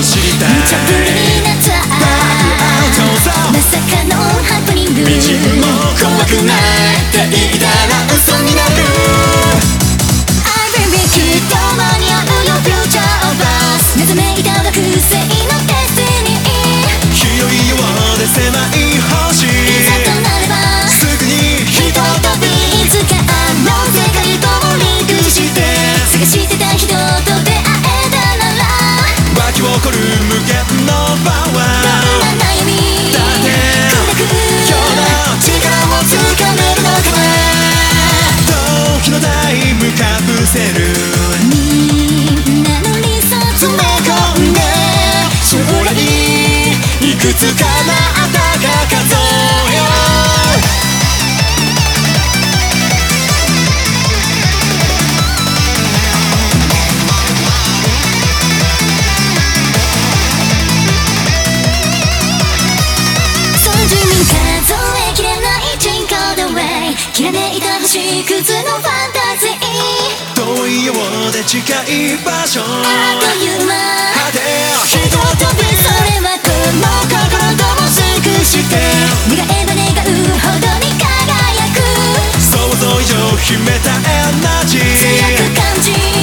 知りたい。 無茶ぶりなツアー、まさかのハプニング。 道も怖くないって言ったら嘘になる。 I will be きっと間に合うよ Future of us。 謎めいた惑星のデスティニー。 広いようで狭い星、 いざとなればすぐにひととびいつかあの世界とリンクして探してた人と出会えたなら湧き起こる無限のパワー。 どんな悩みだって砕く今日の力をつかめるのかな。時のタイムカプセル、 みんなの理想詰め込んで将来にいくつかなったか数えよう。 30人数えきれない人口のウェイ、きらめいた星屑のファンタジー。 遠いようで近い場所、 あっという間果てひととび、それはこの心ともシンクして願えば願うほどに輝く。 想像以上秘めたエナジー、 強く感じ